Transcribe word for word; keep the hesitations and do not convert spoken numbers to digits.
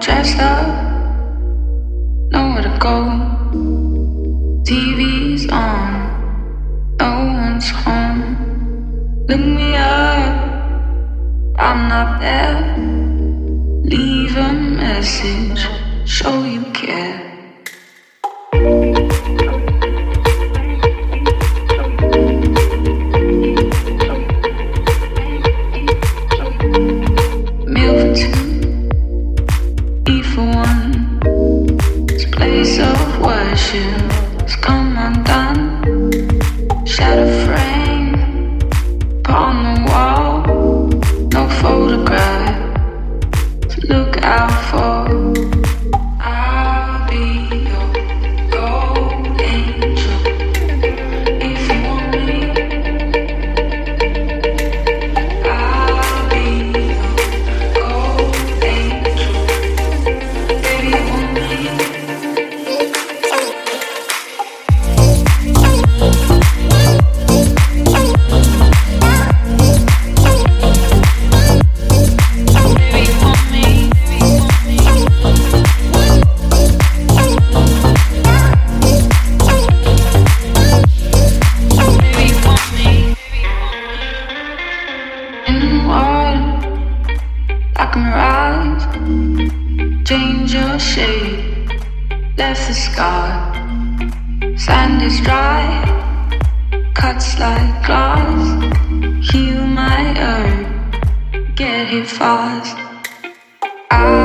dressed up, nowhere to go. T V's on, no one's home. Look me up, I'm not there. Leave a message, show you care. Meal for two, eat for one. This place of worship has come undone. Shadow frame upon the wall, no photograph to look out for. I'll be your gold angel if you want me. I'll be your gold angel, baby, you want me. Change your shape, left a scar. Sand is dry, cuts like glass. Heal my earth, get here fast. I